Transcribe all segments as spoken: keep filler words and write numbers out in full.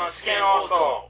の試験放送。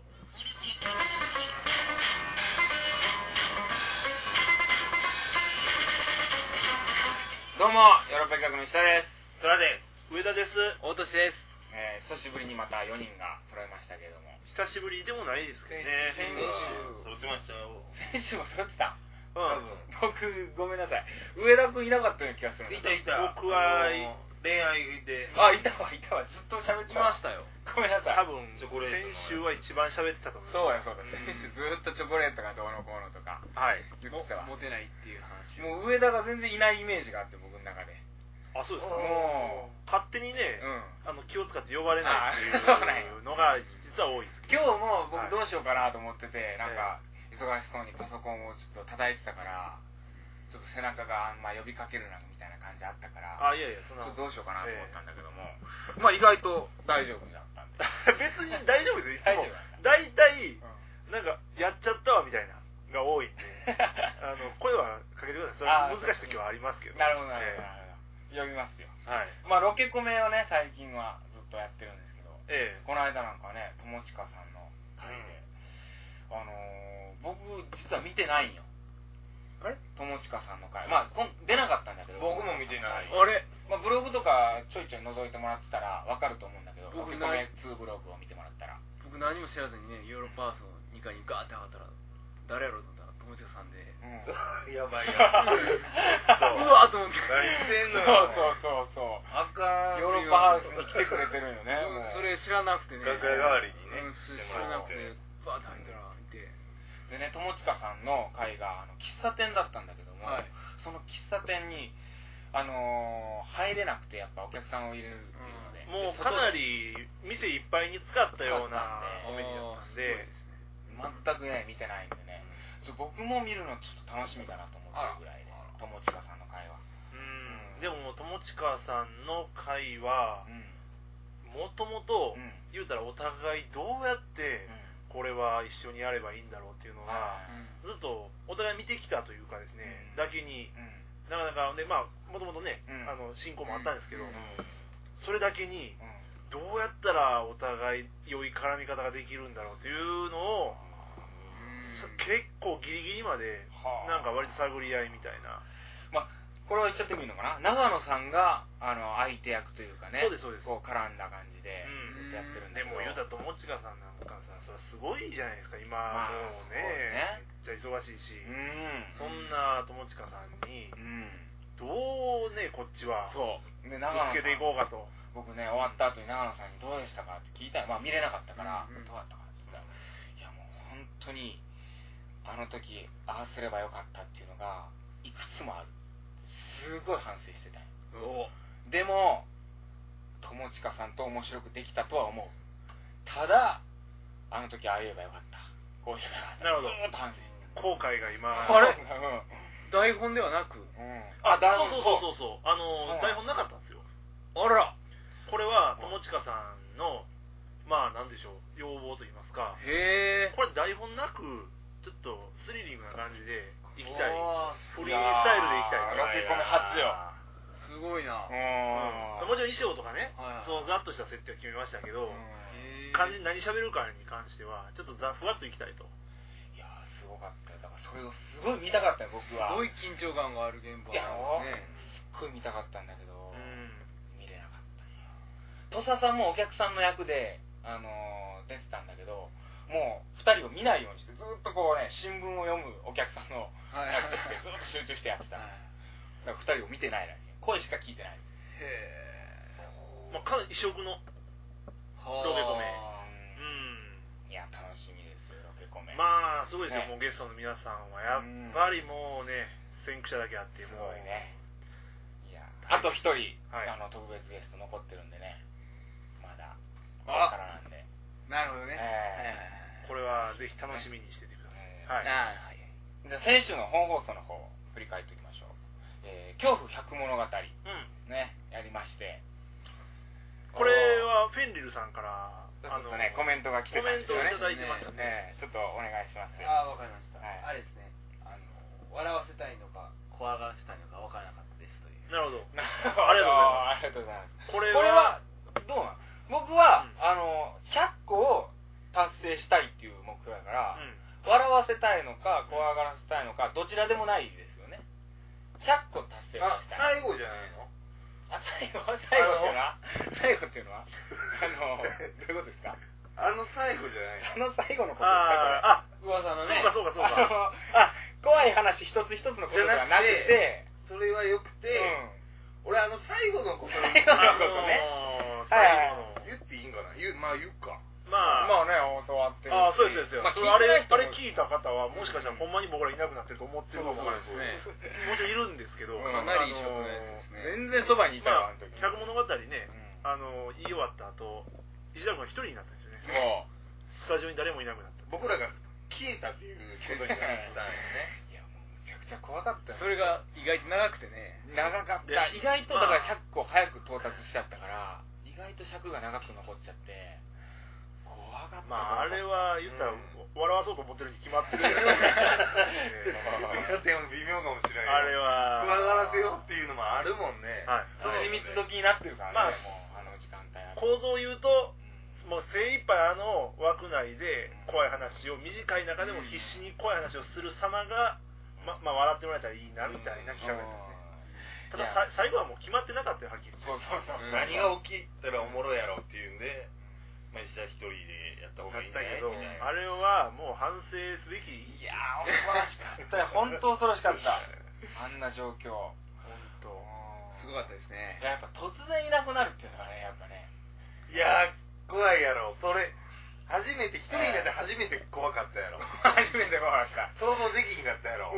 どうもヨーロッパ企画の石田です。 トラです。上田です。 大俊です。 えー、久しぶりにまたよにんが揃いましたけれども。 久しぶりでもないですけどね。 先週揃ってましたよ。 先週も揃ってた。 うん。 僕ごめんなさい。上田君いなかったような気がするんいだ。 たいた。僕は恋愛で。 あ、いたわいたわ。ずっと喋ってましたよ。 ごめんなさい。 多分先週は一番喋ってたと思う。 そうやそうだ。先週ずっとチョコレートがどうのこうのとか。 はい。 言ってたわ。 モテないっていう話。 もう上田が全然いないイメージがあって僕の中で。 あ、そうですか。 もう勝手にね、 うん、 あの気を使って呼ばれないっていうのが実は多いです。 今日も僕どうしようかなと思ってて、はい、なんか忙しそうにパソコンをちょっと叩いてたから、ちょっと背中がまあ呼びかけるなみたいな感じあったから、 あ、いやいや、そんなちょっとどうしようかなと思ったんだけども、えー、まあ意外と大丈夫だったんで。 別に大丈夫ですよ。 大丈夫なんだ。 大体、うん、なんかやっちゃったわみたいなが多いんで、あの声はかけてください。それ難しい時はありますけど。 なるほどなるほど。えー呼びますよ。 はい。 まあロケコメをね最近はずっとやってるんですけど、 ええ、 この間なんかね友近さんの回で、うん、あのー、僕実は見てないんよ。 あれ？ 友近さんの回、まあ出なかったんだけど。 僕も見てない。 あれ？まあブログとかちょいちょい覗いてもらってたらわかると思うんだけど、ロケコメツーブログを見てもらったら。 僕何も知らずにねヨーロッパアースのにかいにガーって上がったら誰やろうと思ったら友近さんで。うん、 やばいやばい。 うわーと思って。 何してんのよ。そうそうそうそう。 あかん。 ヨーロッパハウスに来てくれてるよね。 もうそれ知らなくてね。 楽屋代わりにね。 うん、知らなくて、バーって入ったら見て。 でね、友近さんの会があの喫茶店だったんだけども、はい、その喫茶店に、あのー、入れなくてやっぱお客さんを入れるっていうので、 うん、もうかなり店いっぱいに使ったようなお店だったんで、 全くね見てないんでね、ちょ僕も見るのちょっと楽しみだなと思ってるぐらいで、友近さんの会は。 うん、でも友近さんの会はもともと言うたらお互いどうやってこれは一緒にやればいいんだろうっていうのがずっとお互い見てきたというかですね、だけになかなかで、まあもともとねあの親交もあったんですけど、それだけにどうやったらお互い良い絡み方ができるんだろうっていうのを結構ギリギリまでなんか割と探り合いみたいな。 まあこれは言っちゃってもいいのかな。長野さんがあの相手役というかね、 そうですそうです、 こう絡んだ感じでずっとやってるんだけど、 でも言うたら友近さんなんかさ、それはすごいじゃないですか今、まあ、もう ね, ねめっちゃ忙しいし、うん、そんな友近さんに、うん、どうねこっちはそうで長野さんつけていこうかと。 僕ね終わった後に長野さんにどうでしたかって聞いたら、まあ見れなかったから、うんうん、どうだったかって言ったら、いやもう本当にあの時ああすればよかったっていうのがいくつもある。すごい反省してたよ。でも友近さんと面白くできたとは思う。ただあの時ああ言えばよかった、こう言えばよかった、 なるほど、 ずっと反省してた。 後悔が今あれ、うん、台本ではなく、うん、 あそうそうそうそうそうあの台本なかったんですよ。 あら、 これは友近さんのまあなんでしょう要望と言いますか、 へえ、 これ台本なくちょっとスリリングな感じで行きたい、フリースタイルで行きたい。 ロケコメ初よ。 すごいな。 うん、もちろん衣装とかね、はいはい、そうざっとした設定を決めましたけど、感じ何喋るかに関してはちょっとざふわっと行きたいと。 いやーすごかったよ。だからそれをすごい見たかったよ僕は。 すごい緊張感がある現場なんですね。すっごい見たかったんだけど、うん、見れなかったんよ。土佐さんもお客さんの役で、あのー、出てたんだけど、もうふたりを見ないようにしてずっとこうね新聞を読むお客さんの役としてずっと集中してやってた。だからふたりを見てないらしい。声しか聞いてない。へえ。まあかなり異色のロケコメ。 うん。いや楽しみですよロケコメ。 まあすごいですよ、ね、もうゲストの皆さんはやっぱりもうね先駆者だけあってもうすごいね。いやあとひとり、はい、あの特別ゲスト残ってるんでね。まだこれからなんで。 なるほどね、 えー、これはぜひ楽しみにしててください、えーはいはい、じゃあ先週の本放送の方を振り返っておきましょう、えー、恐怖百物語、うん、ねやりまして、 これはフェンリルさんからちょっとねコメントが来てたんですよね。 コメントをいただいてましたね、 ねちょっとお願いしますよ。 ああわかりました、はい、あれですね、あの笑わせたいのか怖がらせたいのかわからなかったですという。 なるほどありがとうございます。ありがとうございます。これはこれはどうなん僕は、うん、あのひゃっこをたいのか怖がらせたいのかどちらでもないですよね。ひゃっこ達成あした最後じゃないの？ あ最後最後っていうのは最後っていうのはあのどういうことですか？ あの最後じゃないの？あの最後のことですか？ ああ噂のね。 そうかそうかそうかあ怖い話一つ一つのことではなくて、 それはよくて、うん、俺あの最後のこと最後のことね、 最後の言っていいんかな？言うまあ言うか。 まあ、 まあね、教わってる。 ああ、そうです、そうです。 まあ、 それあれ、あれ聞いた方は、もしかしたらほんまに僕らいなくなってると思ってるかもわからないですね。もちろんいるんですけど、 かなりショックなやつですね。 全然そばにいたわ、あの時。 百物語ね、あの、言い終わった後、石田君が一人になったんですよね。 そう。 スタジオに誰もいなくなった。 僕らが消えたっていうことになったんよね。 いや、もうめちゃくちゃ怖かったよ。 それが意外と長くてね。 長かった。意外とだからひゃっこ早く到達しちゃったから、意外と尺が長く残っちゃって。 まああれは言ったら、うん、笑わそうと思ってるに決まってるけど、 ね、でも微妙かもしれない。 あれは怖がらせようっていうのもあるもんね。 はい。その秘密時になってるからね、まあ、もうあの時間帯は。 構造を言うと、うん、もう精一杯あの枠内で怖い話を、短い中でも必死に怖い話をする様が、ままあ笑ってもらえたらいいなみたいな企画ですね。たださ最後はもう決まってなかったよ、はっきり。 そうそうそう。 うん、何が起きたらおもろいやろっていうんで。まあ、石田一人でやった方がいいんじゃない？ けど、あれはもう反省すべき。 いやー、恐ろしかったよ。本当恐ろしかった。あんな状況。 本当。 すごかったですね。 やっぱ突然いなくなるっていうのがね、やっぱね。 いやー、怖いやろ。それ、初めて、一人になって初めて怖かったやろ。 初めて怖かった。 想像できひんかったやろ。 うん。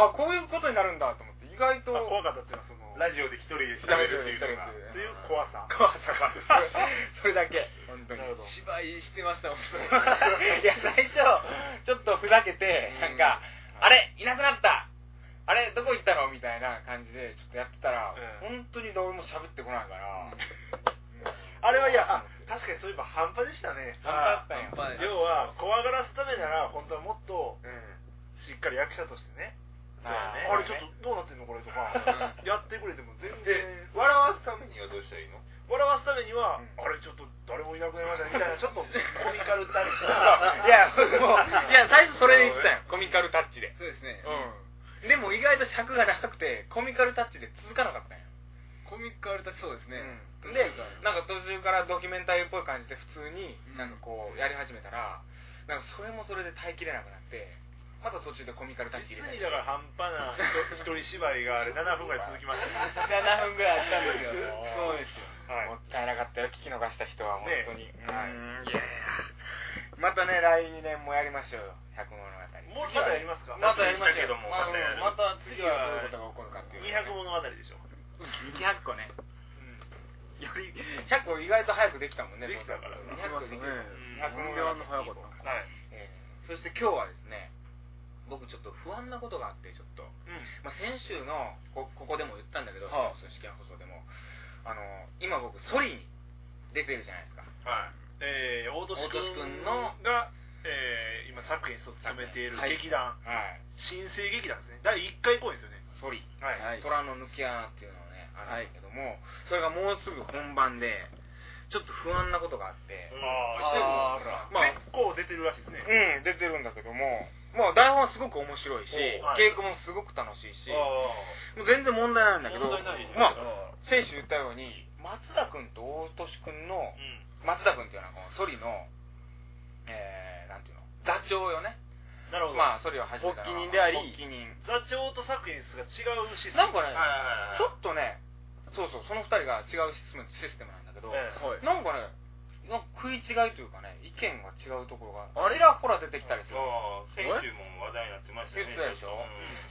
あ、こういうことになるんだと思って。意外と。 怖かったっていうのはその。 ラジオで一人で喋るっていうのが。 っていう怖さ。 怖さが。それだけ。本当に。 芝居してましたもん。 いや、最初、ちょっとふざけて、なんか、あれいなくなったあれどこ行ったのみたいな感じでちょっとやってたら、本当に誰も喋ってこないから。 あれはいや、あ、確かにそういえば半端でしたね。 半端だったんや。 要は、怖がらすためなら、本当はもっと、しっかり役者としてね。そうやね。あれちょっとどうなってんのこれとか、やってくれても全然。 笑わすためにはどうしたらいいの？ 笑わすためには、あれちょっと誰もいなくなりましたねみたいな、ちょっとコミカルタッチ。 いや、もう、いや、最初それで言ってたよ。コミカルタッチで。 そうですね。 うん。でも意外と尺が長くて、コミカルタッチで続かなかったんや。 コミカルタッチそうですね。 で、なんか途中からドキュメンタリーっぽい感じで普通になんかこうやり始めたら、なんかそれもそれで耐えきれなくなって、また途中でコミカルタッチ入れたり。 実にだから半端な一人芝居があれななふんぐらい続きましたね。 ななふんぐらいあったんですよ。 そうですよ。 はい、もったいなかったよ、聞き逃した人は本当に。 ね、 はい、いやまたね、来年もやりましょうよ、百物語。 もうまたやりますか？ またやりましょうけども、 またやる。また次はどういうことが起こるかっていう。 にひゃく物語でしょ。 にひゃっこね。よりひゃっこ意外と早くできたもんね。 できたから。 にひゃっこできる。 にひゃく物語の早かった。 はい。 そして今日はですね、僕ちょっと不安なことがあってちょっと、まあ先週のこここでも言ったんだけど、試験放送でもあの今僕ソリに出てるじゃないですか。 はい。えー、大年君のが、えー、今作品を務めている劇団、はい、新生劇団ですね。だいいっかい公演ですよね。 ソリ、はい、虎の抜き穴っていうのをねあるんだけども、はい、それがもうすぐ本番でちょっと不安なことがあって、 ああ、まあ、結構出てるらしいですね。 うん、出てるんだけども、まあ台本はすごく面白いし、稽古もすごく楽しいし、もう全然問題ないんだけど、まあ先週言ったように松田君と大年君の、うん、松田君っていうのはこのソリの、えー、なんていうの座長よね。 なるほど。 まあソリを始めた発起人であり、 発起人。 座長と作品室が違うシステム。 なんかね、ちょっとね、そうそう、その二人が違うシステムシステムなんだけど、ええ、なんかね、なんか食い違いというかね、意見が違うところがちらほら出てきたりする。 先週も話題になってましたね。 言ってたでしょ、うん、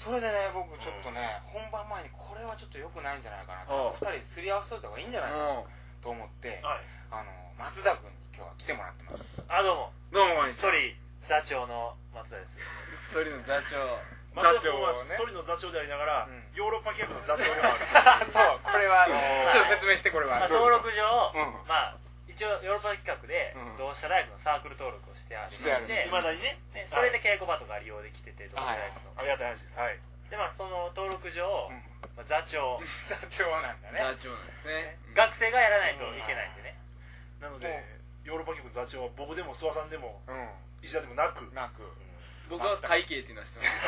それでね、僕ちょっとね、うん、本番前にこれはちょっと良くないんじゃないかな、ちょっと二人すり合わせといた方がいいんじゃないかなと思って、はい、あの松田君に今日は来てもらってます。 あ、どうも。 どうもこんにちは。 ソリ座長の松田です。 ソリの座長。 座長はソリの座長でありながら、うん、ヨーロッパ企画の座長でもある。 そう、これはちょっと説明してこれは。 まあ、登録上、 うん、 まあ一応ヨーロッパ企画で同志社大学のサークル登録をしてありまして、 いまだにね、 ね、それで稽古場とか利用できてて、同志社大学の、 ありがたい話です。はい。 でまあその登録上、うん、まあ、座長座長なんだね。 座長なんですね。 学生がやらないといけないんでね。 なのでヨーロッパ企画の座長は僕でも諏訪さんでも、うん、石田でもなく、 なく。 す僕は会計っていうのは知ってます。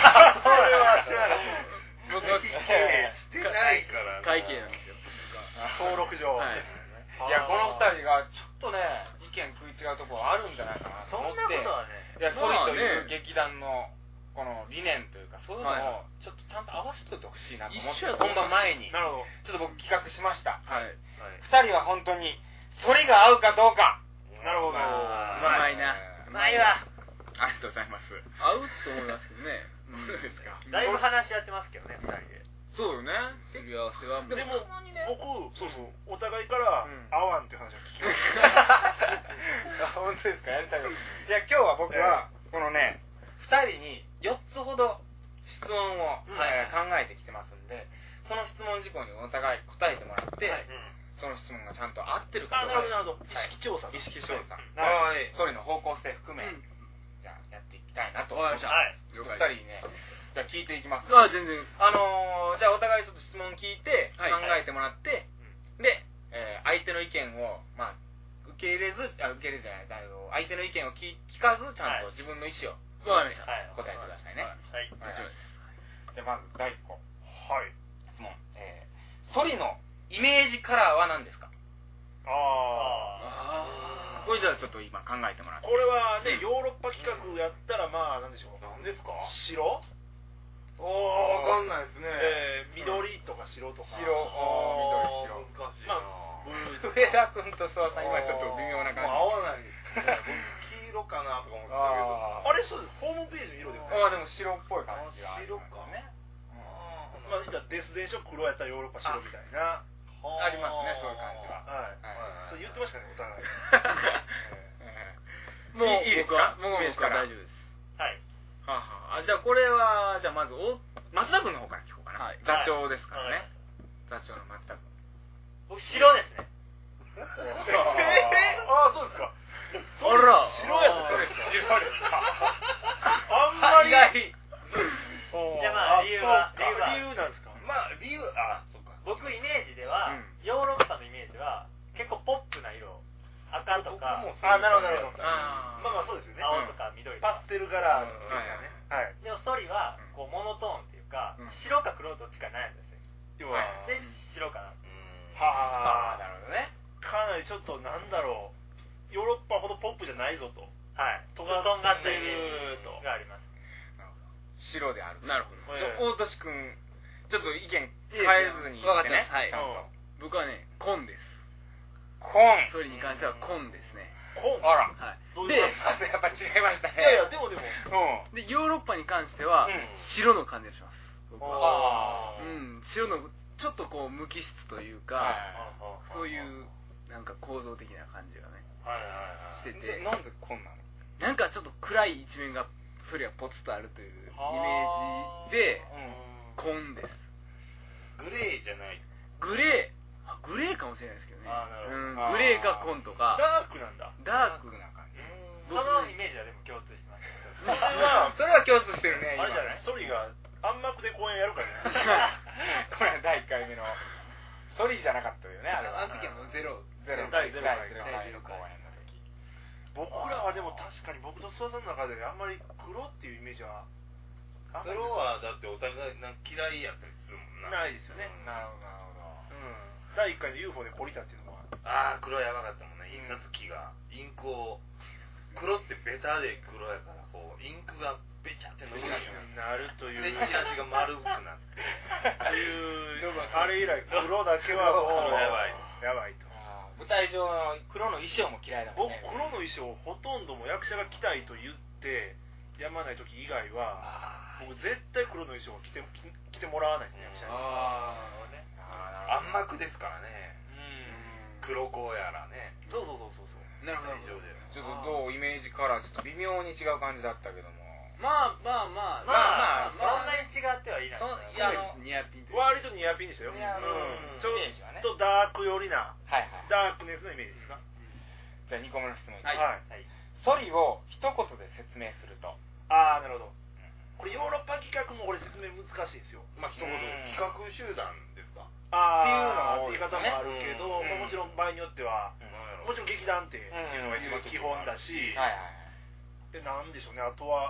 それは知らない。 僕はしてないからな。 会計なんですよ。 登録上。 はい。 いやこの二人がちょっとね意見食い違うところあるんじゃないかなとそん思って。 なことはね。 いやソリという劇団のこの理念というかそういうのはいをちょっとちゃんと合わせておいてほしいなと思って一緒やと思います本番前になるほど。 ちょっと僕企画しました。 はい。 二人は本当にソリが合うかどうか。 なるほど。 うまいな。 うまいわ。 ありがとうございます。 合うと思いますけどね。 そうですか。 だいぶ話し合ってますけどね、二人で。 そうよね。 すり合わせはもう。 でも僕そうそうお互いからうん合わんっていう話を聞きました。 あ本当ですか。やりたいこと。いや今日は僕はこのね二人によっつほど質問を、 うんえー考えてきてますんで、その質問事項にお互い答えてもらって、 はいその質問がちゃんと合ってるかあ、 どうか。 なるほどなるほど。意識調査。 意識調査。 ははい。ソリの方向性含め、 うんじゃあやっていきたいなと。 わかりましたはい。 了二解。 人にね、じゃあ聞いていきます。 あ、全然。 あのー、じゃあお互いちょっと質問聞いて、 はい考えてもらって、で、えー相手の意見を、まあ、受け入れず、あ、受け入れずじゃない、あの相手の意見を聞聞かず、ちゃんと自分の意思をわかりました。 はい。 答えてくださいね。 はい。 はいもちろんです。 じゃあまず第一個、 はい。 質問。えー、ソリのイメージカラーは何ですか？ ああ。 あこれじゃあちょっと今考えてもらって。 これはね、ヨーロッパ企画やったらまあなんでしょう。 何ですか？ 白？ おー、わかんないですね。 えー、緑とか白とか。 白、あー緑、白。 難しいな。 ブルー上田君と諏訪さん、今ちょっと微妙な感じ。 もう合わないですね。僕黄色かなとか思ってたけど。 あれそうです。ホームページの色ですね。 ああ、でも白っぽい感じがあり白かますよね。 あーまあ、デス電書黒やったらヨーロッパ白みたいな。 ありますね、そういう感じは。 はい。 はそう言ってましたね、お互い。 い。 もういいです僕はか？ もう僕は大丈夫です。 はい。 はあはあ、あじゃあこれはじゃあまずお松田君の方から聞こうかな、 はい座長ですからね、 はい座長の松田君。 僕、白ですね。 えああ、そうですか。 あら白やったんですか。 白ですか。 あんまり。 意外。 いや、まあ、理由は、理由は理由なんですか。 まあ理由、あ、そうか。 僕、イメージでは、 うんヨーロッパのイメージは、結構ポップな色。赤とか、 僕もあ、なるほど、なるほど。 あーまあまあ、そうですよね。 青とか緑とか。 パステルカラーのね。はい。 でも、ソリは、こう、モノトーンっていうかうん、 白か黒どっちか悩んですよ。 要は、 で、白かな。 うんああ、 はあ、 なるほどね。 かなりちょっとなんだろう、ヨーロッパほどポップじゃないぞと。 はい。 ととががったイメージがあります。 なるほど白である。 なるほど。 じゃあ大俊君、ちょっと意見変えずにわか言ってね。 ってますはいちゃんと。 僕はね、紺です。 コーン。 それに関しては紺ですね。 本あら。 はい。 どういうで、 まずやっぱ違いましたね。 いやいや、でもでも、 うん。 でヨーロッパに関してはうん白の感じがします。僕は。 あーうん、白のちょっとこう無機質というか、 はいそういうなんか構造的な感じがねはいはいはい。 してて、 じゃあなんでこんなの？ なんかちょっと暗い一面がそれはポツとあるというイメージで紺です。 グレーじゃない。 グレー、あグレーかもしれないですけどね。 あーなるほどうんあーグレーか紺とかダークなんだ。 ダークな感じ。 そのイメージはでも共通してます。 それは、 それは共通してるね。 あれじゃない今ねソリが暗幕で公演やるからね。 これだいいっかいめのソリじゃなかったよね、あれは。 あの時はもうゼロゼロ第ゼロ回第ゼロ回の公演の時。 僕らはでも確かに僕と諏訪さんの中であんまり黒っていうイメージはあんまり黒はだってお互いなんか嫌いやったりするもんな。 ないですよね。 うんなるほど、なるほど。 うん。だいいっかいの ユーフォー で懲りたっていうのは。 ああ、黒やばかったもんね。印刷機がインクを黒ってベタで黒やからこうインクがベチャって伸びないようになるという。 でチラシが丸くなってという、あれ以来黒だけはもう黒やばいやばいと。 あー舞台上の黒の衣装も嫌いだもん僕ね。 黒の衣装ほとんども役者が着たいと言ってやまない時以外はあ僕絶対黒の衣装を着て着てもらわないですね役者に。 ああーなるほど暗幕ですからね。 うん。 黒子やらね。 そうそうそうそうそう。 ーなるほど会場でちょっとどうイメージカラーちょっと微妙に違う感じだったけども。 まあまあまあまあ、そまあんなに違ってはいないそんですいやあのニアピンという割とニアピンでしたよ。 ニアピンうんちょイメージはねっとダーク寄りなはいはい。 ダークネスのイメージですか。 じゃあにこめの質問いきはいます。 はい。 ソリを一言で説明すると。 ああなるほど。これヨーロッパ企画もこれ説明難しいですよ。 まあ一言うん企画集団ですか。 ああっていうのが多いですねって言い方もあるけど、 うんまあもちろん場合によっては、 うんもちろん劇団っていうのが一番基本だし、 はいはいはい。 でなんでしょうねあとは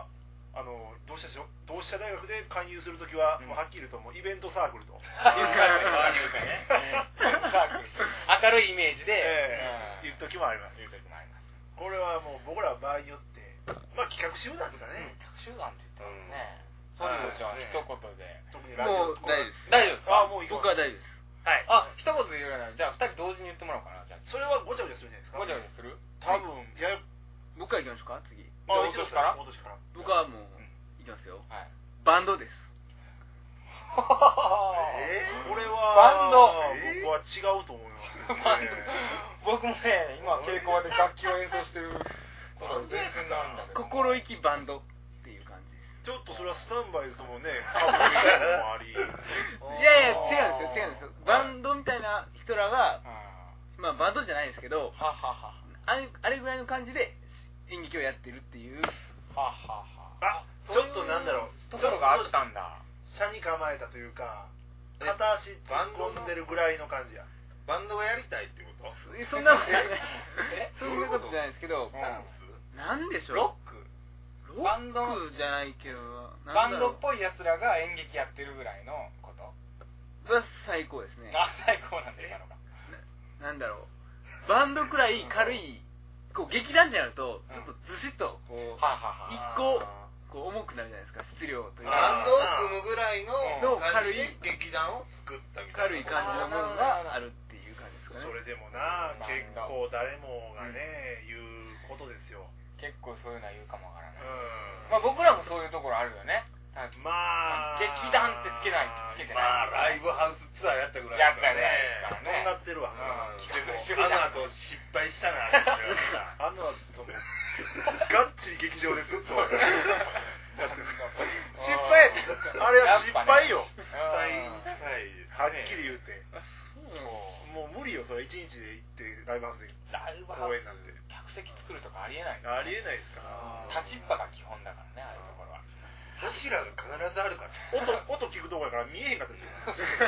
あの同志社同志社大学で勧誘するときは、もうはっきり言うともうイベントサークルというかね明るいイメージで、 えー、言う時もあります。 言う時もあります。 これはもう僕らは場合によってまあ企画集団ですかね。 企画集団って言ったらね。ソリオちゃん一言で。 特にもう大丈夫です。 大丈夫ですか？ あ、もう僕は大丈夫です。 はい。 あ、一言で言うならじゃあ二人同時に言ってもらおうかな。じゃあそれはごちゃごちゃするじゃないですか。 ごちゃごちゃする？ 多分いや僕から行きましょうか次。 あ、 落としから？ 落としから。 僕はもう行きますよ。 はい。 バンドです。 えー、これはバンド僕は違うと思います、ね、 バンド僕もね今稽古場で楽器を演奏してること全然なんだけど心意気バンドっていう感じです。 ちょっとそれはスタンバイズともねかぶりもありいやいや違うんですよ違うんですよ。バンドみたいな人らがまあバンドじゃないですけどはははあれ、あれぐらいの感じで演劇をやってるっていうはははあ、ちょっとなんだろうところがあったんだ。 車に構えたというか片足突っ込んでるぐらいの感じや。 バンドがやりたいってこと？ そんなことじゃないそんなことじゃないですけど、 ダンス？ なんでしょう、 ロックロックじゃないけどバンドっぽいやつらが演劇やってるぐらいのことは最高ですね。 あ、最高なんで今のがな, なんだろうバンドくらい軽いこう劇団ってなるとちょっとずしっとこう、うん、 ははは一個こう重くなるじゃないですか質量というバンドを組むぐらいの軽い劇団を作ったみたいな軽い感じのものがあるっていう感じですかね。 それでもな結構誰もがね、うん、言うことですよ。 結構そういうのは言うかもわからない、 うん、 まあ僕らもそういうところあるよね。 まあ劇団ってつけないつけてない、 まあライブハウスツアーやったぐらいやったぐらいですからね。 とんがってるわ、うん、 でもあの後失敗したなってあの後もガッチリ劇場でずっと失敗あれは失敗よ。 失敗に近いですね。 はっきり言うてもう無理よそれ一日で行ってライブハウスでライブハウスなんて客席作るとかありえない、ね、 ありえないですから立ちっぱが基本だからねああいうところは。 柱が必ずあるから音音聞くとこやから見えへんかったですよ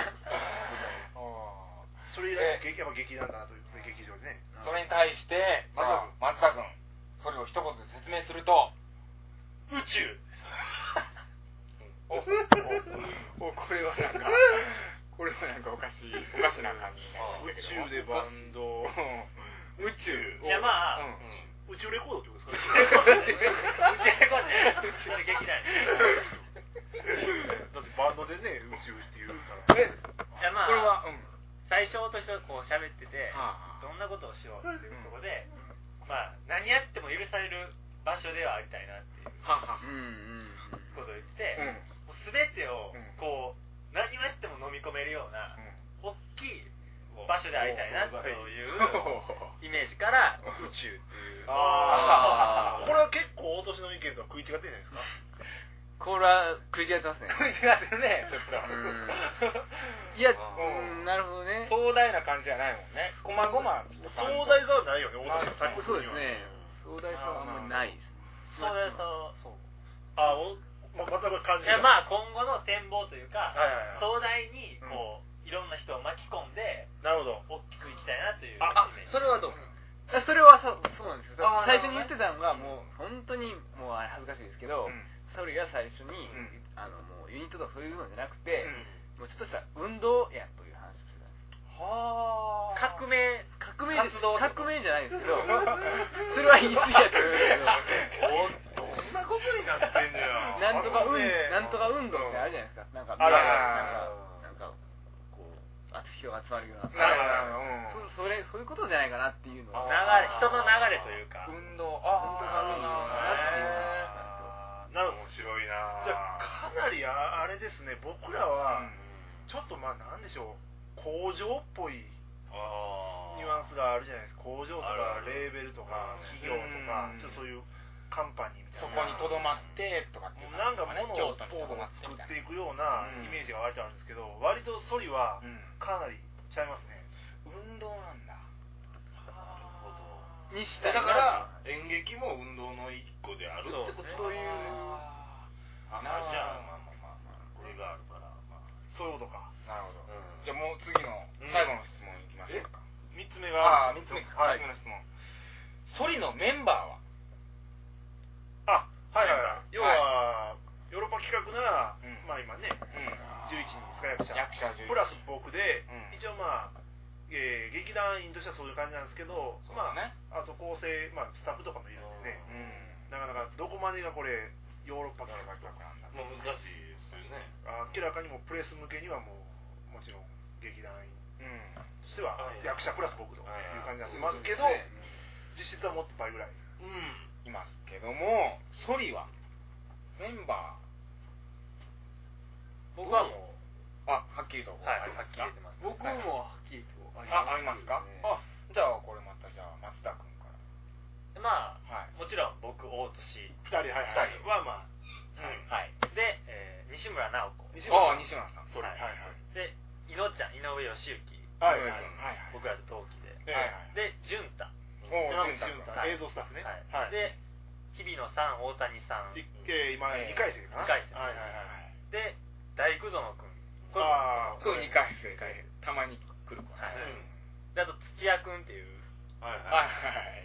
それ以来やっぱ劇団だなという劇場でね。 それに対してじゃあ松田君それを一言で説明すると宇宙おおおこれはなんかこれはなんかおかしいおかしな感じになりましたけど宇宙でバンド宇宙いやまあ、 うん宇宙レコードってことですか？ 宇宙レコードね。宇宙で劇団だってバンドでね宇宙って言うからえいやまあこれは、うん、 最初としてこう喋ってて、 はあ、 どんなことをしようっていうところで、うん、まあ何やっても許される場所ではありたいなっていうことを言ってて、うん、もう全てをこう何をやっても飲み込めるような、うん、大きい場所でありたいなというイメージから宇宙っていう。 ああこれは結構大年の意見とは食い違ってるじゃないですか。 これは食い違ってますね。 食い違ってるねちょっといや、うん、なるほどね。 壮大な感じじゃないもんね。こまごま壮大さはないよね大年のそうですね。壮大さはあんまりないです。 壮大さはそうあおまた感じいやまあ今後の展望というか、 はいはいはい、 壮大にこう、うん、いろんな人を巻き込んでなるほど大きくいきたいなというああそれはどうそれはそ う, そうなんですよ。最初に言ってたのがもう本当にもうあれ恥ずかしいですけど、うん、それが最初に、うん、あのもうユニットとかそういうのじゃなくて、うん、もうちょっとした運動やという話をしてたんです。 はあ革命革命活動革命じゃないですけどそれは言い過ぎやと思うけどどんなことになってんのよなんとか運なんとか運動ってあるじゃないですか。なんかあらなんかなんかこう人が集まるようななるほど、 うん、そ, それそういうことじゃないかなっていうのは流れ人の流れというか運動あ運動が運動かなっていう話なるほど面白いな。 じゃあかなり あ, あれですね僕らはちょっとまあなんでしょう工場っぽいニュアンスがあるじゃないですか。工場とかレーベルとか企業とかちょっとそういうカンパニーみたいなそこにとどまってとかっていうなんか物を作っていくようなイメージが割とあるんですけど、割とソリはかなりちゃいますね。 運動なんだ。 なるほど。 にしただから演劇も運動の一個であるってことというあまあじゃあまあまあまあこれがあるからまあそういうことか。 なるほど、うん、じゃあもう次の最後の質問いきましょうか。 みっつめがああみっつめか、はい、次の質問。ソリのメンバーはあはいはいはい要は、は役者役者プラス僕で、うん、一応まあ、えー、劇団員としてはそういう感じなんですけど、まあ、ね、あと構成、まあ、スタッフとかもいるんでね、うん、なかなかどこまでがこれヨーロッパ企画とかなんだ、 まあ、難しいですよね。 明らかにもプレス向けにはもうもちろん劇団員としては役者プラス僕という感じなんですけど、実質はもっと倍ぐらい、 うん、いますけども、ソリはメンバー僕はもうあ、はっきりとはい、はっきり出てます。 僕もはっきりとあります、あ、ありますか、ね、あ、じゃあこれまたじゃあ松田君からまあ、はい、もちろん僕、大俊ふたり、はいはい、はまあ、 はい、はい、で、えー、西村直子西村あ、西村さん、 それ、はいはい、で、いのちゃん、井上義行、 はいはい、 僕らと同期で、 はいはい、 で、潤太、 お潤太、映像スタッフね、 はい、で、日比野さん、大谷さん、 今にかい生かな、 にかい生、 はいはいはい、 で、大工園君、 これあこれにかい生たまに来る子、 はい、であと土屋君っていう、 はいはい、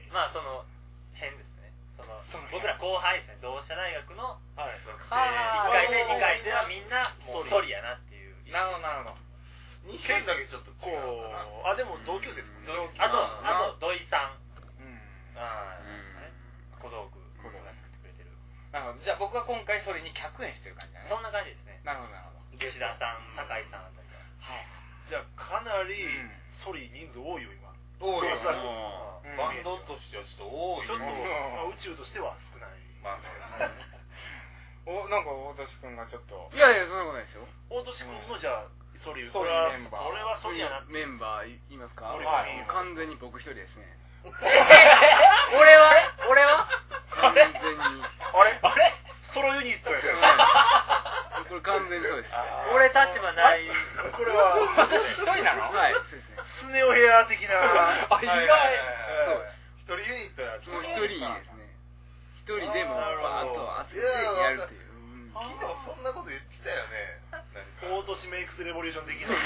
まあその辺ですね、その僕ら後輩ですね、同志社大学の学生、いっかい生にかい生はみんなもうソリやなっていう。 なるほどなるほど。 にかいだけちょっと違うかな。 あでも同級生ですもんね。 あとあと土井さん、 うん、 ああ小道具小道具が作ってくれてる。 なるほど。じゃあ僕は今回ソリに客演してる感じだね。 そんな感じですね。 なるほどなるほど。 吉田さん、酒井さんあたりが。 はい。 じゃあかなりソリ人数多いよ今。 多いよ。バンドとしてはちょっと多い。 ちょっとまあ宇宙としては少ない。 まあそうですね。 おなんか大俊君がちょっと。 いやいやそんなことないですよ。 大俊君のじゃあソリソリメンバー。 俺はソリやな。 メンバー言いますか。 はい。 完全に僕一人ですね。 俺は俺は完全に。 あれあれソロユニットやで。 これ完全にそうです。 俺立場ない。 これは一人なの？ はい、そうですね。 スネオヘア的な。 あ、意外。 そうです。 一人ユニットや。 もう一人ですね。一人でもバーッと集めてやるっていう。 昨日そんなこと言ってたよね。 大都市メイクスレボリューション的な。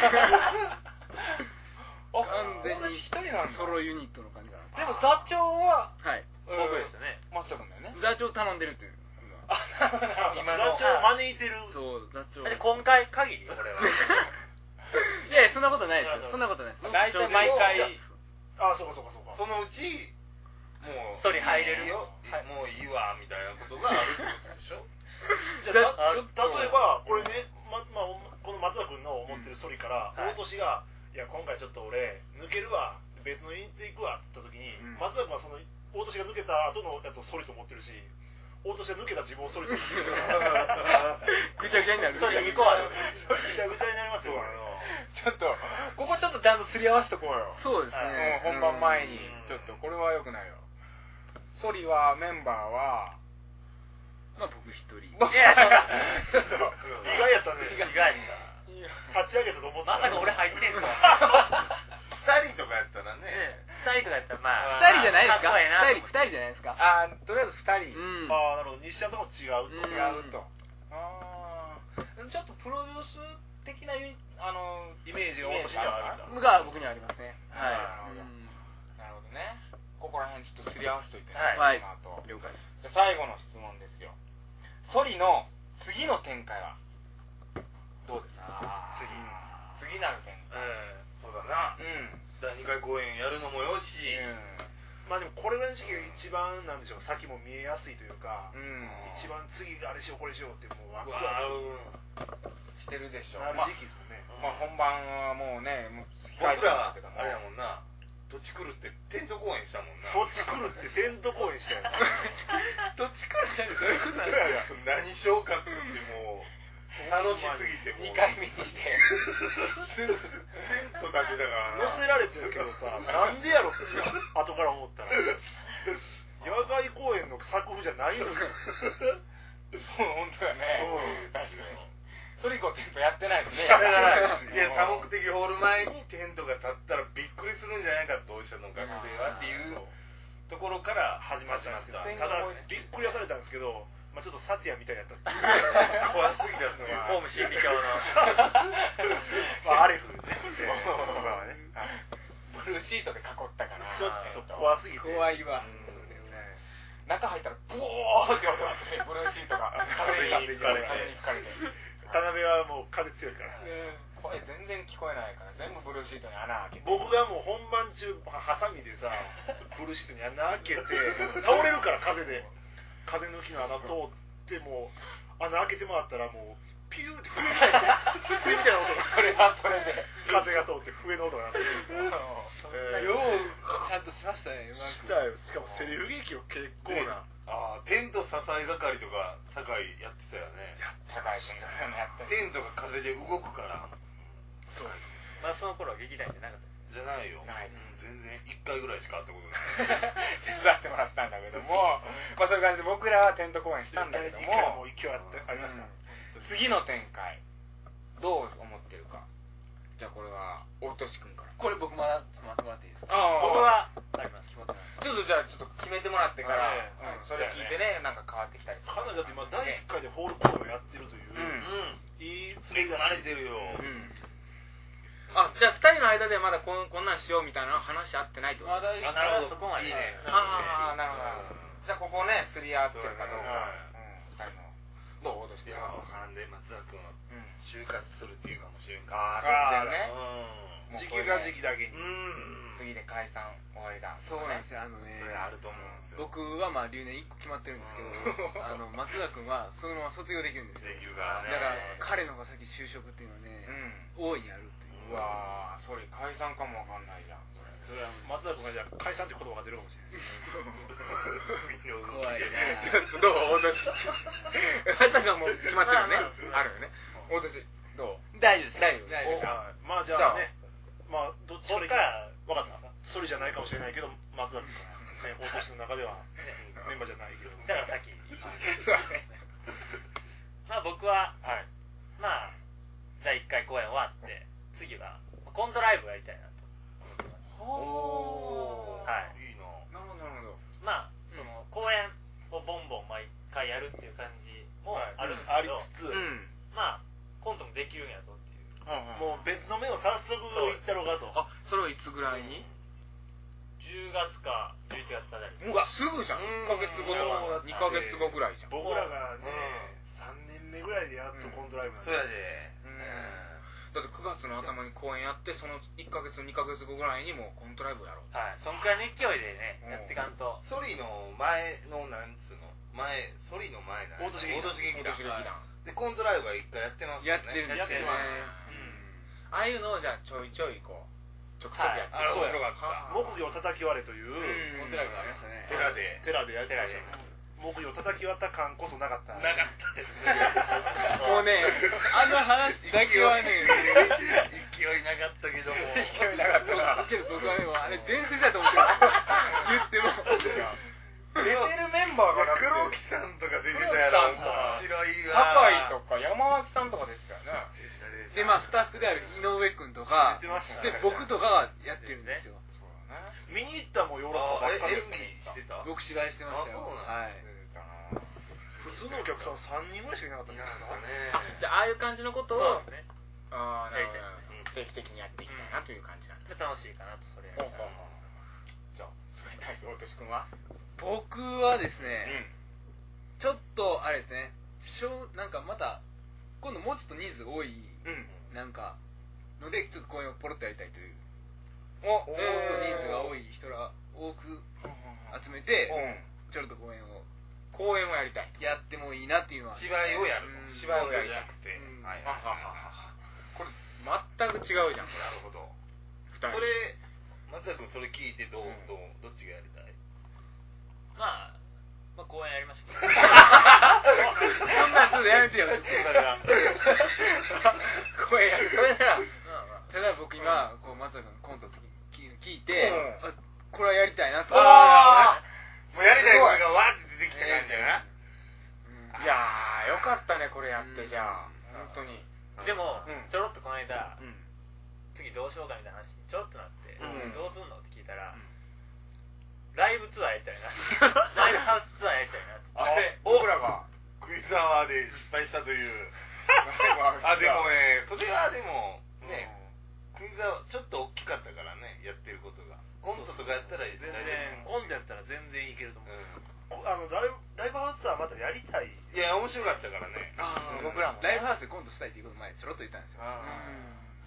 完全に一人なんソロユニットの感じかな。 でも座長ははい僕ですよね。 松田君だよね。 座長頼んでるっていう。 今座長を招いてる。 そう座長。 今回限り俺は。 いやいやそんなことないですよ。そんなことないです。 大体毎回。 あそうかそうかそうか。 そのうちもうソリ入れるよ。もういいわみたいなことがあるってことでしょ。 じゃあ例えばこれね、ままあ、この松田君の思ってるソリから大俊が「いや今回ちょっと俺抜けるわ別のユニット行くわ」って言った時に、うん、松田君はその大俊が抜けた後のやつをソリと思ってるし大俊が抜けた自分をソリと思ってるからぐちゃぐちゃになる。 ソリに行こうよ。 ぐちゃぐちゃになりますよ。 ちょっとここちょっとちゃんとすり合わせとこうよ。 そうですね。 本番前にちょっとこれは良くないよ。ソリはメンバーはまあ僕一人。 いやちょっと意外やったね。 意外やった。 立ち上げたと思った。 まさか俺入ってんの。 二人とかやったらね。 二人とかやったらまあ。 二人じゃないですか。二人二人じゃないですか。 あとりあえず二人。ああなるほど。西ちゃんとも違う。 違うと。ああ。ちょっとプロデュース的なあのイメージが私にはあるんだ。 が僕にはありますね。はい。 なるほどね。ここら辺ちょっとすり合わせといてね。 はい。 了解です。じゃ最後の質問ですよ。ソリの次の展開はどうですか？次次なる展開。 そうだな。うん。だにかい公演やるのもよし。 まあでもこれぐらいの時期が一番なんでしょう。先も見えやすいというか。一番次あれしようこれしようってもうワクワクしてるでしょ。 なる時期ですね。 まあ本番はもうね、 僕らあれやもんな。土地来るってテント公演したもんな。 土地来るってテント公演したよ。 土地来るってどういうことなんですか？ 何しようかってもう楽しすぎてもうにかいめにしてテントだけだからな。乗せられてるけどさ、なんでやろって後から思ったら野外公演の作風じゃないのよ。 そう本当だね。確かに。ソリコテントやってないですね。 だからいや多目的ホール前にテントが立ったらびっくりするんじゃないかとおっしゃるの学生はっていうところから始まってました。ただびっくりはされたんですけど、まあちょっとサティアみたいやったっていう怖すぎたのがホーム神秘教のまあアレフね。 ブルーシートで囲ったからちょっと怖すぎて怖いわ。中入ったらボーって音がするね。ブルーシートが風に吹かれて。 田辺はもう風強いから。 声全然聞こえないから全部ブルーシートに穴開けて、 僕がもう本番中ハサミでさブルーシートに穴開けて倒れるから風で風抜きの穴通ってもう穴開けてもらったらもうピューって笛みたいな音がそれはそれで風が通って笛の音が鳴ってるようちゃんとしましたね。 したよ。しかもセリフ劇を結構なああテント支え係とか酒井やってたよね。 酒井君がそういうのやってテントが風で動くから。 そうです。 まあその頃は劇団じゃなかったじゃないよ。 ない、 うん、全然いっかいぐらいしか会ったことない手伝ってもらったんだけどもまあそういう感じで僕らはテント公演したんだけどももう勢いあってありました、うん、 次の展開どう思ってるか。じゃあこれは大俊君から。 これ僕まだちょっと待ってもらっていいですか。 あ僕はあります。 ちょっとじゃあちょっと決めてもらってから、はい、うん、それ聞いてねなんか変わってきたりする。 かなりだって今だいいっかいでホールコードをやってるという、うんうん、 いいそれが慣れてるよ、 うん、あ、じゃあふたりの間でまだこん、こんなんしようみたいな話あってないってこと。 まだいい。 あ、なるほど、そこまでいいね。 ああ、なるほど。じゃあここねすり合ってるかどうか、ふたりのどうですか。 いや分からんで松田君は就活するっていうかもしれんか。 ああ、ね。 時期が時期だけに。 次で解散終わりだ。 そうなんですよ。あのね、 それあると思うんですよ。 僕はまあ留年いっこ決まってるんですけど、あの松田君はそのまま卒業できるんですよ。 できるからね。 だから彼の方が先就職っていうのはね、大いにあるっていう。 うわー、それ解散かもわかんないじゃん。 それは松田君がじゃあ解散って言葉が出るかもしれない。 怖いね。 どう？大年。松田君はもう決まってるね。あるよね。大年どう？ 大丈夫です。 大丈夫。 大丈夫。 まあじゃあね、まあどっちからから分かった。それじゃないかもしれないけど松田君がね、大年の中ではメンバーじゃないけど。 だからさっき。まあ僕はまあだいいっかい公演終わって次はコントライブやりたいなと思ってます。 おー、 はい。 いいな。 なるほどなるほど。 まあその公演をボンボン毎回やるっていう感じもあるんですけど、まあコントもできるんやぞっていう。 もう別の目を早速言ったろうかと。 あ、それはいつぐらいに？ じゅうがつかじゅういちがつあたり。 うわ、すぐじゃん。いっかげつごとかにかげつごぐらいじゃん。 僕らがねさんねんめぐらいでやっとコントライブなんで。そうやで。 だってくがつの頭に公演やってそのいっかげつにかげつごぐらいにもうコントライブやろう。 はい。そんくらいの勢いでねやっていかんと。 ソリの前のなんつうの前ソリの前なん。 大年劇団。 でコントライブは一回やってますよね。 やってるんですよね。 ああいうのをじゃあちょいちょいこうちょくちょくやってそうやろが木魚を叩き割れというコントライブがありましたね。 寺で寺でやってました。木魚を叩き割った感こそなかった。 なかったですね。 もうね、あの話だけはね、 勢いなかったけども。 勢いなかったな。 けど僕はね、あれ伝説だと思って言っても。 出てるメンバーが黒木さんとか出てたやろ。面白いわ。 酒井とか山脇さんとかですからね。 でまあスタッフである井上君とか、で僕とかがやってるんですよ。 見に行ったもんヨーロッパばっかり。 演技してた？ 僕芝居してましたよ。はい。 普通のお客さんさんにんぐらいしかいなかったんじゃないですかね。じゃあああいう感じのことをね、ああなるほど定期的にやっていきたいなという感じなんで楽しいかなとそれ。 じゃあそれに対して大年君は？ 僕はですね、ちょっとあれですね、なんかまた今度もうちょっと人数多いなんかのでちょっと公演をポロッとやりたいという。もっと人数が多い人ら多く集めてちょっと公演を公演をやりたいやってもいいなっていうのは芝居をやる芝居をやりたくてこれ全く違うじゃん。 なるほど。 ふたりこれ松田君それ聞いてどうどうどっちがやりたい？ まあまあ公演やりましょう。 そんなやつやめてよ。 公演やる。それならただ僕今こう松田君コント聞いて、 うん、 これはやりたいなと。 あもうやりたいことがわーって出てきた感じやな。 いやーよかったねこれやって、うん、じゃあ本当に。 でも、うん、ちょろっとこの間、 うん、 次どうしようかみたいな話にちょろっとなって、 うん、 どうすんのって聞いたら、うん、ライブツアーやりたいな。ライブハウスツアーやりたいな。 あれ僕らがクイズアワーで失敗したという。あでもねそれはでもね。うんクイズはちょっと大きかったからねやってることがコントとかやったら全然コントやったら全然いけると思う、うん、あのライブライブハウスはまたやりたい。 いや面白かったからね。 あ僕らもライブハウスでコントしたいっていうこと前ちょろっと言ったんですよ。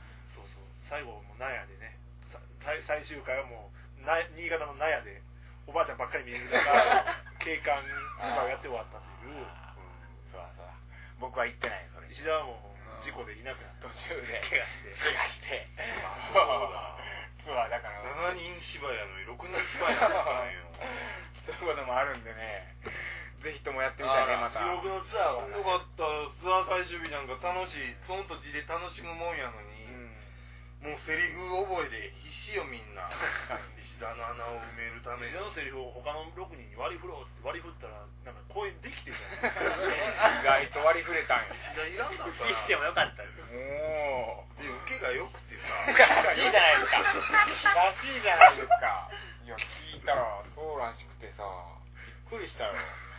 最後も納屋でね、最終回はもうな新潟の納屋でおばあちゃんばっかり見る中景観芝居をやって終わったという。 そうだそうだ、僕は行ってない。それ石田はもう事故でいなくなった途中で怪我して怪我してそうだ、だからななにん芝居やのにろくにん芝居なんだったんよそういうこともあるんでね、ぜひともやってみたいね。また地獄のツアーはよかった。ツアー最終日なんか楽しい、その土地で楽しむもんやのに、うん、もうセリフ覚えで必死よみんな石田の穴を埋めるために。 石田のセリフを他のろくにんに割り振ろうって割り振ったらなんか公演できてた意外と割り振れたんや。 石田いらんかったな。 できてもよかったですよ。 おで受けがよくてさらしいじゃないですからしいじゃないですか。いや聞いたらそうらしくてさびっくりしたよ。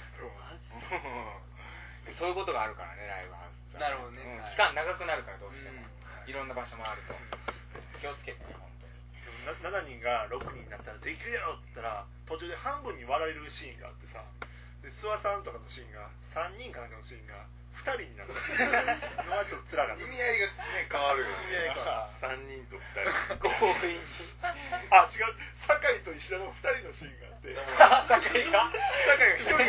そういうことがあるからね、ライブハウス。 なるほどね、 うん、期間長くなるからどうしても、うん、いろんな場所もあると気をつけてね、本当に。 ななにんがろくにんになったらできるやろって言ったら途中で半分に割られるシーンがあってさ、で諏訪さんとかのシーンがさんにんかなんかのシーンがふたりになるのはちょっと辛かった。 意味合いがね変わるよね。 意味合いがさんにんとふたり強引にあ、違う、酒井と石田のふたりのシーンがあって酒井が酒井がひとり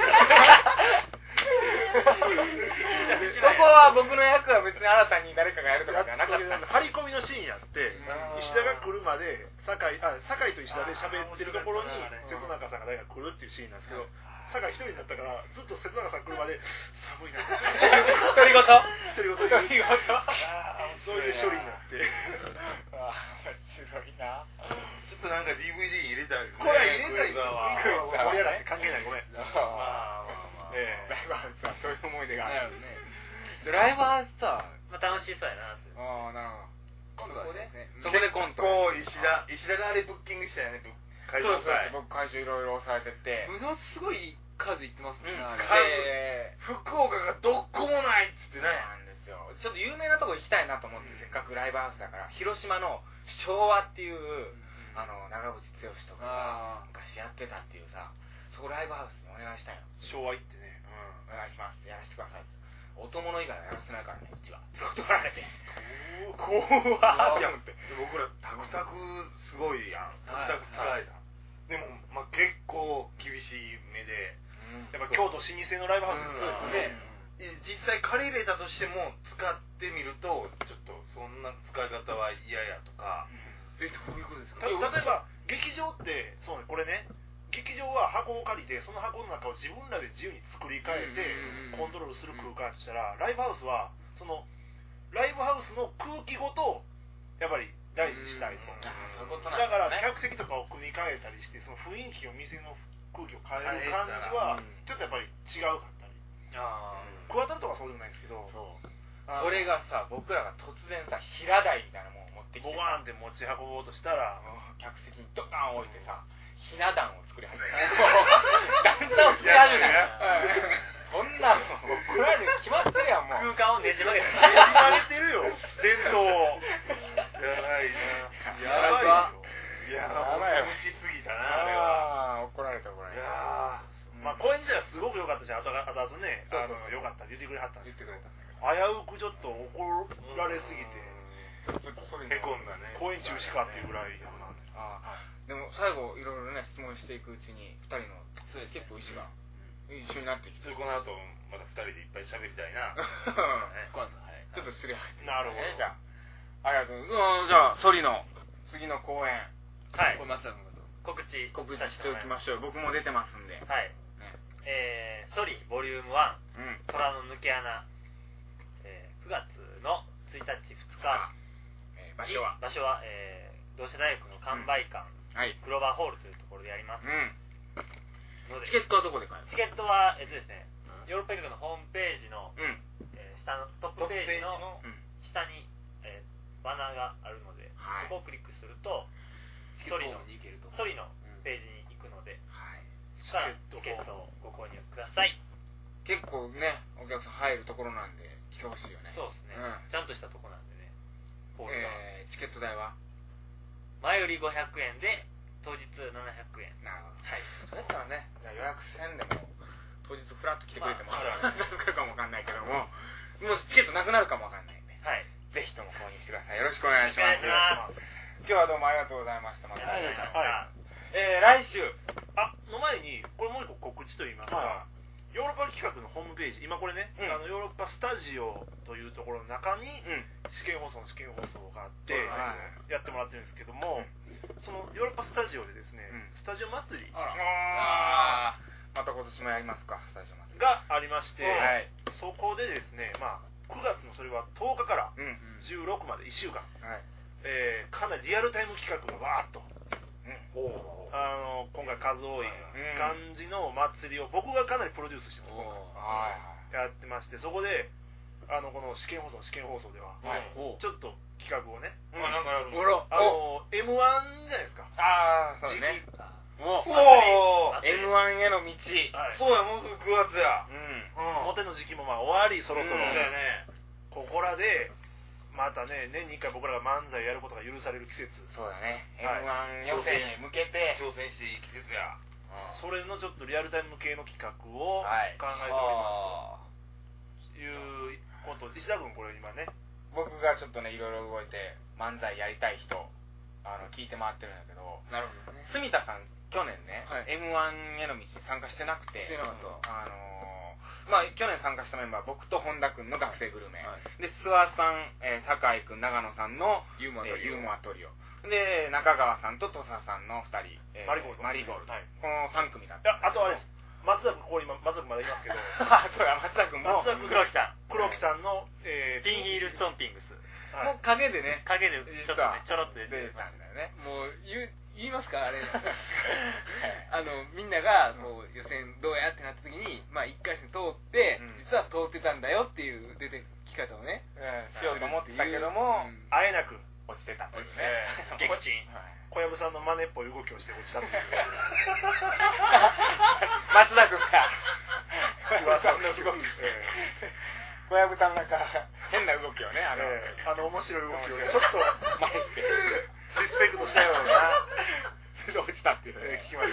そこは僕の役は別に新たに誰かがやるとかじゃなかった。 張り込みのシーンやって石田が来るまで酒井、あ、酒井と石田で喋ってるところに瀬戸中さんが誰か来るっていうシーンなんですけど、酒井一人になったからずっと瀬戸中さん来るまで寒いな独り言独り言独り言それで処理になってああ面白いな。 ちょっとなんか ディーブイディー 入れたいですね。 これ入れたいクイズは盛り上がって関係ない、ごめん。 まあまあまあ、ええ、ライブハウスはそういう思い出があるんですね。でライブハウスさ、 まあ楽しそうやなって。 ああなるほど。 今度はね、 そこでコント。 こう石田石田があれブッキングしたよね。 会場そうです。僕会場いろいろ押さえてて、 ものすごい数いってますね。 福岡がどこもないっつってね。 なんですよ。ちょっと有名なとこ行きたいなと思って、せっかくライブハウスだから広島の昭和っていうあの長渕剛とかが昔やってたっていうさ、そこライブハウスにお願いしたいの。 昭和行ってね、 うん、お願いします。やらせてください。お供の以外はやらせないからね、うちは。断られて。怖ーって思って。 僕らタクタクすごいやん。タクタク使えた。でもまあ結構厳しい目で、 やっぱ京都老舗のライブハウスですね。 実際借り入れたとしても使ってみるとちょっとそんな使い方は嫌やとか。 え、どういうことですか。 例えば劇場ってそうね、これね、劇場は箱を借りてその箱の中を自分らで自由に作り変えてコントロールする空間としたら、ライブハウスはそのライブハウスの空気ごとやっぱり大事にしたいと。だから客席とかを組み替えたりしてその雰囲気を店の空気を変える感じはちょっとやっぱり違うかったり。クワタルとかそうでもないんですけど、 そうそれがさ、僕らが突然さ平台みたいなものを持ってきてボワーンって持ち運ぼうとしたら客席にドカーン置いてさ、ひな壇を作り始めた。段差を作り始めた。そんなの怒られる決まってるやん、もう。 空間をねじ曲げて。 ねじ曲げてるよ、伝統。 やばいな。 やばいよ。 いやばい。無知すぎたな、あれは。 怒られた怒られた。 いやまあ公演自体はすごく良かったし、あとあとあとね、あの良かったって言ってくれはったんですけど、危うくちょっと怒られすぎて、 ちょっとそれへこんだね。 公演中止かっていうぐらいなんです。 ああ、でも最後いろいろね質問していくうちにふたりの結構意思が一緒になってきて、 この後またふたりでいっぱい喋りたいな。 ちょっと失礼入って、 なるほど。 じゃあありがとう。うんじゃあソリの次の公演、 はい。 これ松田君告知告知しておきましょう。僕も出てますんで。 はい。えー、ソリボリュームワン、うん、虎の抜け穴、えー、くがつのついたちふつか、 えー、場所は場所は、えー、同志社大学の完売館、うん、はい、クローバーホールというところでやります、うん、のでチケットはどこで買えますか。 チケットは、えっとですね、ヨーロッパ企画のホームページの、うんえー、下のトップページの下に、えー、バナーがあるので、はい、そこをクリックするとソリのソリのページに行くので、はい、チケットをご購入ください。 結構ねお客さん入るところなんで来てほしいよね。 そうですね、うん、ちゃんとしたとこなんでね。 えー、チケット代は前売りごひゃくえんで当日ななひゃくえん。 なるほど、はい、それだったらね、じゃあ予約せんでも当日フラッと来てくれても助かるかもわかんないけども、もうチケットなくなるかもわかんないんで、はい、ぜひとも購入してください。よろしくお願いします。 お願いします。 今日はどうもありがとうございました。またありがとうございました。はい、 えー、来週あの前にこれもう一個告知といいますか、はい、ヨーロッパ企画のホームページ、今これね、うん、あのヨーロッパスタジオというところの中に、うん、試験放送の試験放送があって、はい、やってもらってるんですけども、うん、そのヨーロッパスタジオでですね、うん、スタジオ祭りああまた今年もやりますか、スタジオ祭りがありまして、はい、そこでですね、まあ、くがつのそれはとおかからじゅうろくまでいっしゅうかん、はいえー、かなりリアルタイム企画がわーっと、うん、あの今回数多い感じの祭りを僕がかなりプロデュースしてます、はい、やってまして、そこであのこの試験放送試験放送では、はい、ちょっと企画をね、うん、なんかあの エムワン じゃないですか。 ああそうね。もうお エムワン への道、 はい、そうや、もうすぐくがつや、 うんうん、表の時期もまあ終わりそろそろ、うん、ね、ここらでまたね、年にいっかい僕らが漫才やることが許される季節。 そうだね、はい、エムワン 予選に向けて挑戦していい季節や、 うん、それのちょっとリアルタイム系の企画を考えておりますということ。石田君これ今ね、 僕がちょっとねいろいろ動いて漫才やりたい人あの聞いて回ってるんだけど、 なるほどね、 住田さん去年ね、はい、エムワン への道に参加してなくて、 してなかった、 あのー、まあ去年参加したメンバー僕と本田君の学生グルメ、はい、で諏訪さん、えー、酒井君長野さんのユーモアトリオ、えー、ユーモアトリオで中川さんと土佐さんのふたり、えー、 マリゴールド、 マリゴールド、はい、このさん組だった。あとあれです、松田君、ここ今松田君まだいますけどあそうや、松田君も黒木さん黒木さんの、えー、 ピンヒールストンピングス、 はい、もう影でね、 影でちょっとねちょろっと出てたんだよね。 もう言う言いますかあれあのみんながこう予選どうやってなった時に、まあ、いっかい戦通って、うん、実は通ってたんだよっていう出てき方をね、 うん、しようと思ってたけども、うん、 あえなく落ちてたというね、 撃沈、 小籔さんのマネっぽい動きをして落ちたという松田君が岩さんの動き小籔さんなんか変な動きをね、あの、 えー、あの面白い動きをちょっと真似してリスペクトしたようなそれで落ちたっていう、ね、 えー、聞きました、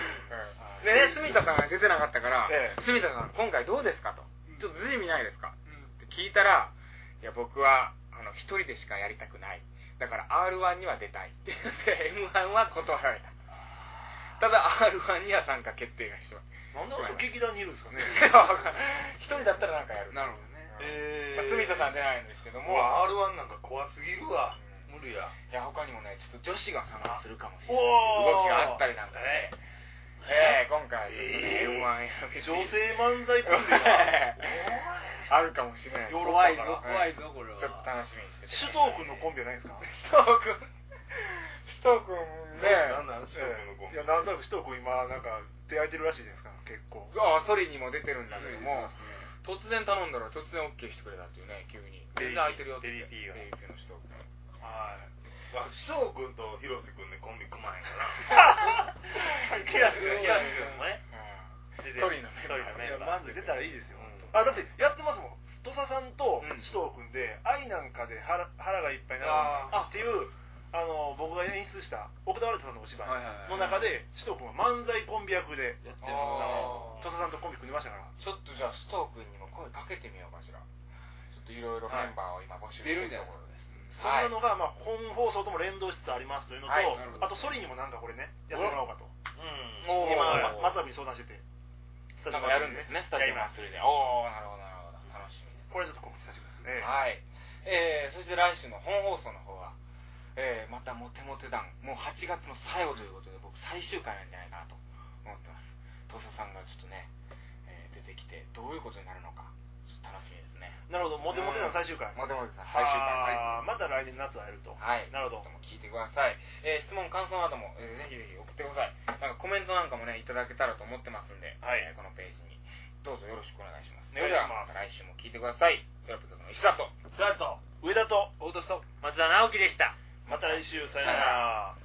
うん、でね、住田さんが出てなかったから、えー、住田さん今回どうですかと、ちょっとずり見ないですか、うん、って聞いたら、いや僕はあの一人でしかやりたくない、だから アールワン には出たいって言って エムワン は断られた。ただ アールワン には参加決定がしまう。なんであの劇団にいるんですかね一人だったらなんかやる。 なるほどね、 えーまあ、住田さん出ないんですけども、 アールワン なんか怖すぎるわ、うん、無理や。 いや他にもねちょっと女子が参加するかもしれない動きがあったりなんかして、えー、今回ちょっとね、えー、エムワン女性漫才コンビがあるかもしれない。 怖いぞ怖いぞこれは。 ちょっと楽しみにしてて。 首藤君のコンビはないですか？ 首藤君首藤君ね、 なんなん首藤君のコンビ。いやなんとなく首藤君今なんか出会えてるらしいじゃないですか結構。 ああソリにも出てるんだけども、突然頼んだら突然 OK してくれたっていうね、急に。全然空いてるよって。 デリピーが。 デリピーの首藤君。 はい。 首藤君と広瀬君でコンビ組まへんかな。 広瀬君もね。 ソリのメンバー。 まず出たらいいですよ。あだってやってますもん。土佐さんと首藤君で愛なんかで腹腹がいっぱいになるっていうあの僕が演出した奥田新さんのお芝居の中で首藤君は漫才コンビ役でやってるの。土佐さんとコンビ組んでましたから。 ちょっとじゃあ首藤君にも声かけてみようかしら。ちょっといろいろメンバーを今募集してるところです。 そういうのが、まあ、本放送とも連動しつつありますというのと、はい、あとソリにもなんかこれねやってもらおうかと、うん、今松田に相談しててスタジオやるんですね、スタジオ祭りで。おおなるほどなるほど、楽しみです。 これちょっと告知させてくださいね。 はい、えー、そして来週の本放送の方は、えー、またモテモテ団もうはちがつの最後ということで僕最終回なんじゃないかなと思ってます。土佐さんがちょっとね、えー、出てきてどういうことになるのか楽しみですね。 なるほど、モテモテの最終回。 モテモテの最終回。 あ、はい、また来年夏はやると。 はい。 なるほど。 聞いてください。えー、質問感想なども、えー、ぜひぜひ送ってください。なんかコメントなんかもねいただけたらと思ってますんで、はい、えー、このページにどうぞよろしくお願いします。 お願いします。 それではまた来週も聞いてください。ヨーロッパ局の石田と津田と上田と大田と松田直樹でした。 また来週さよなら。